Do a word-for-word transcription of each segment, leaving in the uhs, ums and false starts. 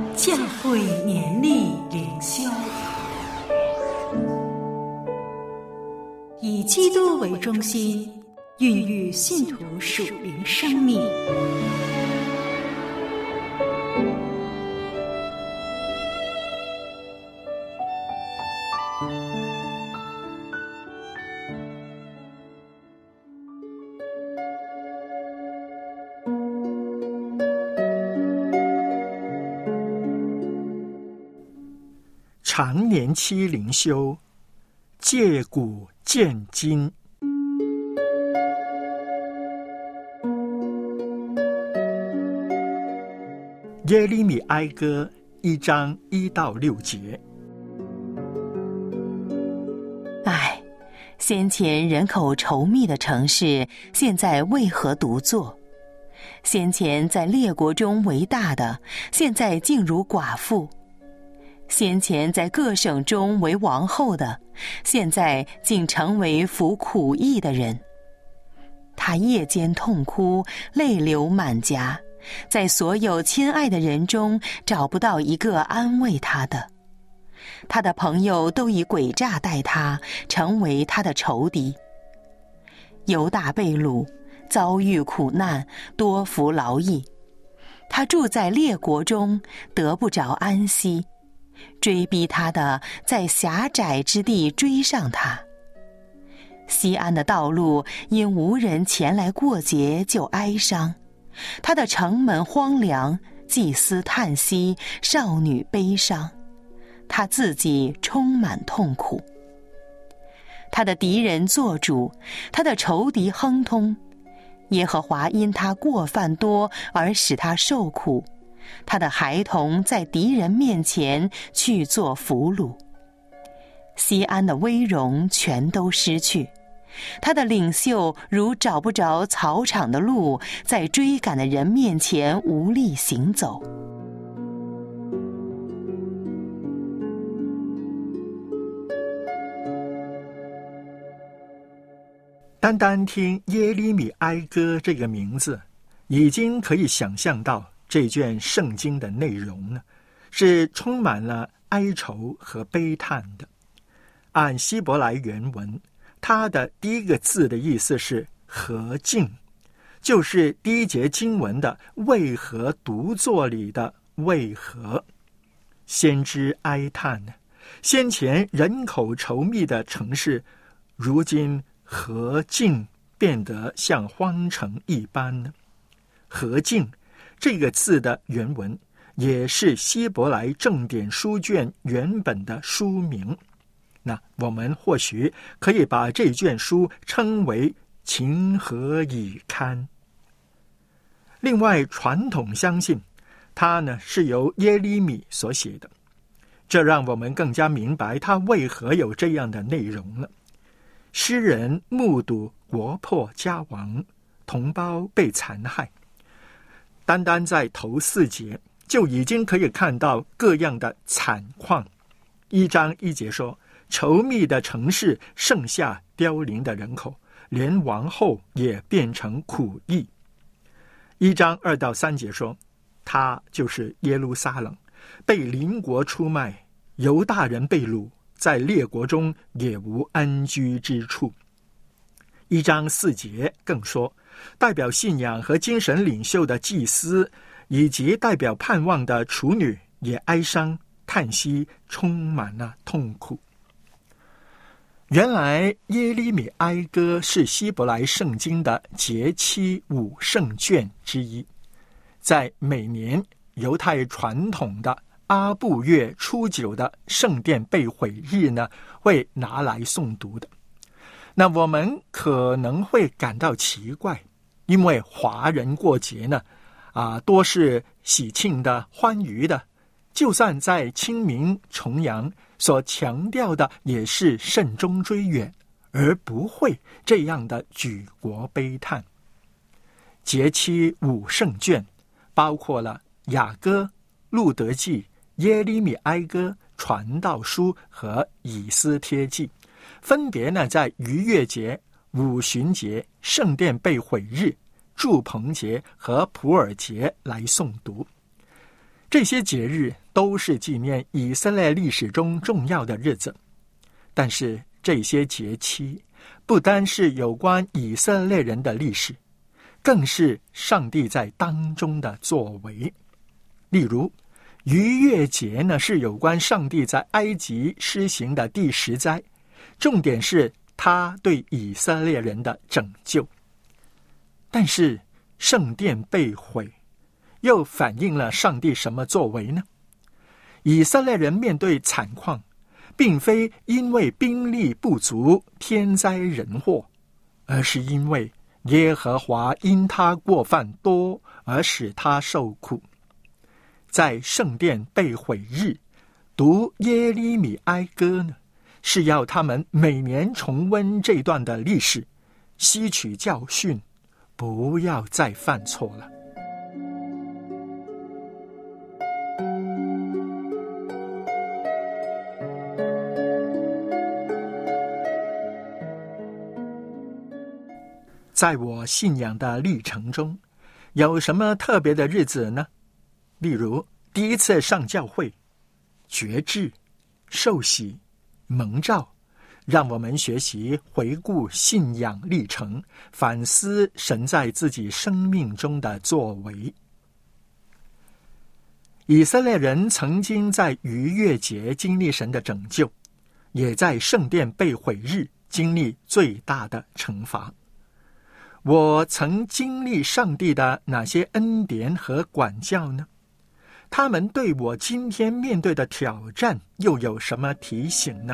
教会年历灵修，以基督为中心，孕育信徒属灵生命。 常年期灵修，借古鉴今。耶利米哀歌一章一到六节。 唉，先前人口稠密的城市，现在为何独坐？先前在列国中为大的，现在竟如寡妇。先前在各省中为王后的，现在竟成为服苦役的人。他夜间痛哭，泪流满颊，在所有亲爱的人中找不到一个安慰他的。他的朋友都以诡诈待他，成为他的仇敌。犹大被掳，遭遇苦难，多服劳役。他住在列国中，得不着安息。追逼他的在狭窄之地追上他。西安的道路因无人前来过节就哀伤，他的城门荒凉，祭司叹息，少女悲伤，他自己充满痛苦。他的敌人做主，他的仇敌亨通。耶和华因他过犯多而使他受苦，他的孩童在敌人面前去做俘虏。西安的威荣全都失去，他的领袖如找不着草场的路，在追赶的人面前无力行走。 单单听耶利米哀歌这个名字，已经可以想象到这卷圣经的内容呢，是充满了哀愁和悲叹的。按希伯来原文，它的第一个字的意思是何竟，就是第一节经文的为何独坐里的为何。先知哀叹，先前人口稠密的城市，如今何竟变得像荒城一般呢？何竟这个字的原文也是希伯来正典书卷原本的书名。那我们或许可以把这卷书称为情何以堪。另外，传统相信它呢是由耶利米所写的，这让我们更加明白他为何有这样的内容了。诗人目睹国破家亡，同胞被残害，单单在头四节就已经可以看到各样的惨况。一章一节说，稠密的城市剩下凋零的人口，连王后也变成苦役。一章二到三节说，他就是耶路撒冷，被邻国出卖，犹大人被掳，在列国中也无安居之处。一章四节更说，代表信仰和精神领袖的祭司，以及代表盼望的处女也哀伤叹息，充满了痛苦。原来耶利米哀歌是希伯来圣经的节期五圣卷之一，在每年犹太传统的阿布月初九的圣殿被毁日呢，会拿来诵读的。那我们可能会感到奇怪，因为华人过节呢，啊，多是喜庆的、欢愉的，就算在清明、重阳，所强调的也是慎终追远，而不会这样的举国悲叹。节期五圣卷包括了雅歌、路德记、耶利米哀歌、传道书和以斯帖记，分别呢在逾越节、五旬节、圣殿被毁日、住棚节和普尔节来诵读。这些节日都是纪念以色列历史中重要的日子。但是这些节期不单是有关以色列人的历史，更是上帝在当中的作为。例如逾越节呢，是有关上帝在埃及施行的第十灾，重点是他对以色列人的拯救。但是圣殿被毁，又反映了上帝什么作为呢？以色列人面对惨况，并非因为兵力不足、天灾人祸，而是因为耶和华因他过犯多而使他受苦。在圣殿被毁日读耶利米哀歌呢，是要他们每年重温这段的历史，吸取教训，不要再犯错了。在我信仰的历程中，有什么特别的日子呢？例如第一次上教会、决志、受洗、蒙召，让我们学习回顾信仰历程，反思神在自己生命中的作为。以色列人曾经在逾越节经历神的拯救，也在圣殿被毁日经历最大的惩罚。我曾经历上帝的哪些恩典和管教呢？他们对我今天面对的挑战又有什么提醒呢？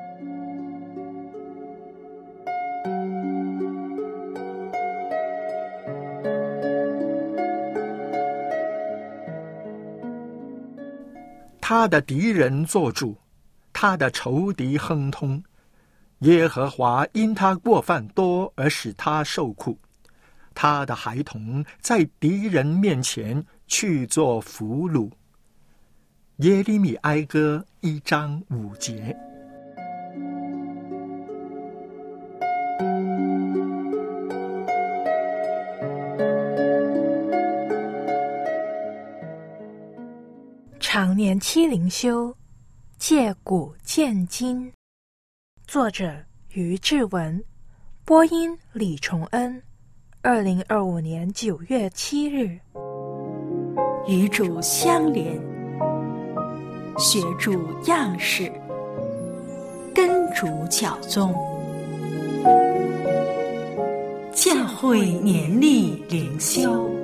他的敌人做主，他的仇敌亨通。耶和华因他过犯多而使他受苦，他的孩童在敌人面前去做俘虏。耶利米哀歌一章五节。 常年期灵修，借古鉴今。作者于志文，播音李崇恩。二零二五年九月七日。 与主相连，学主样式，跟主教宗。教会年历灵修。